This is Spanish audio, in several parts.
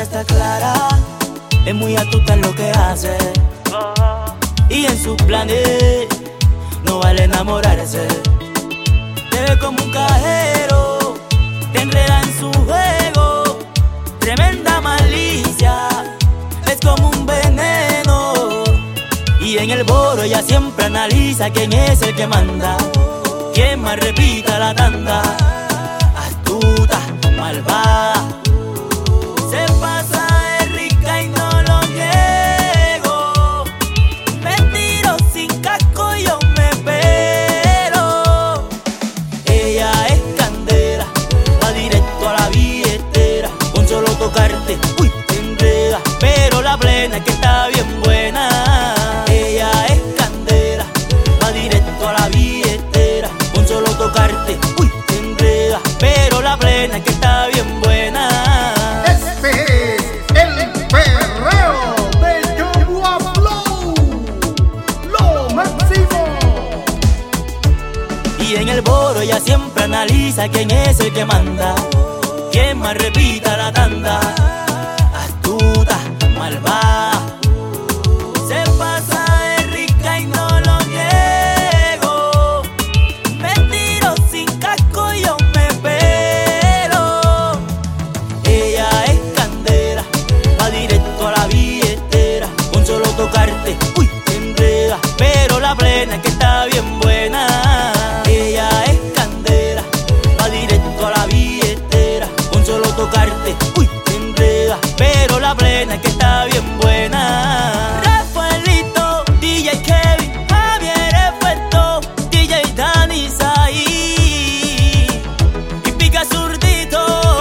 está clara, es muy astuta en lo que hace, y en sus planes no vale enamorarse. Te ve como un cajero, te enreda en su juego, tremenda malicia, es como un veneno. Y en el boro ella siempre analiza quién es el que manda, quién más repita la tanda. Astuta, malvada, se pasa de rica y no lo niego. Me tiro sin casco y yo me espero. Ella es candela, va directo a la billetera. Con solo tocarte, uy, te enreda. Pero la plena es que está bien buena. Ella es candela, va directo a la billetera. Con solo tocarte, uy, te enreda. Pero la plena es que está bien buena. Este es el perreo de Yoruba Flow, lo máximo. Y en el boro ella siempre analiza quién es el que manda, quién más repita la tanda. Astuta, malvada, se pasa de rica y no lo niego. Me tiro sin casco y yo me espero. Ella es candela, va directo a la billetera. Con solo tocarte, uy, te enreda. Pero la plena es que está bien buena. Ella es candela, va directo a la billetera. Con solo tocarte, uy, te enreda. Pero la plena es que está bien buena. Rafaelito, DJ Kevin, Javier Efecto, DJ Dani Saí y Pica Zurdito.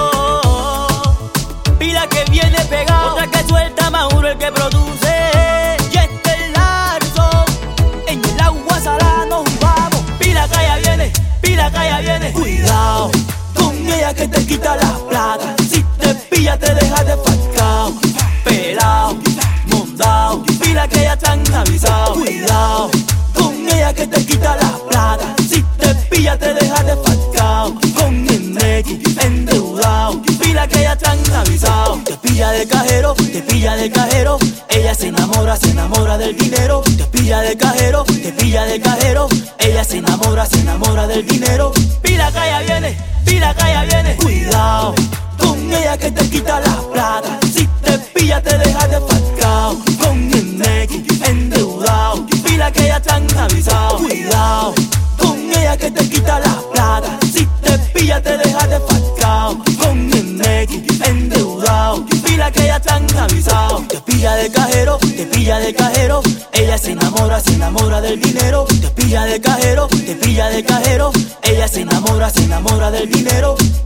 Pila que viene pegado, otra que suelta Mauro el que produce. Y este es Larzo, en el agua salada nos vamos. Pila que allá viene, pila que allá viene. Cuidado con ella que te quita la plata. Si te pilla te deja desfalcado, pelao, mondao. Pila que ya están avisados. Cuidado con ella que te quita la plata. Si te pilla te deja desfalcado, con NX endeudado. Pila que ya están avisados. Te pilla de cajero, te pilla de cajero. Ella se enamora del dinero. Te pilla de cajero, te pilla de cajero. Ella se enamora del dinero. Pila que ya viene, pila que ya viene. Cuidado con ella que te quita la plata. Si te pilla te deja desfalcado, con NX endeudado. Pila que ya están avisados. Cuidado con ella que te quita la plata. Si te pilla te deja desfalcado, con NX endeudado. Pila que ya están avisados. Te pilla de cajero, te pilla de cajero. Ella se enamora del dinero. Te pilla de cajero, te pilla de cajero. Ella se enamora del dinero.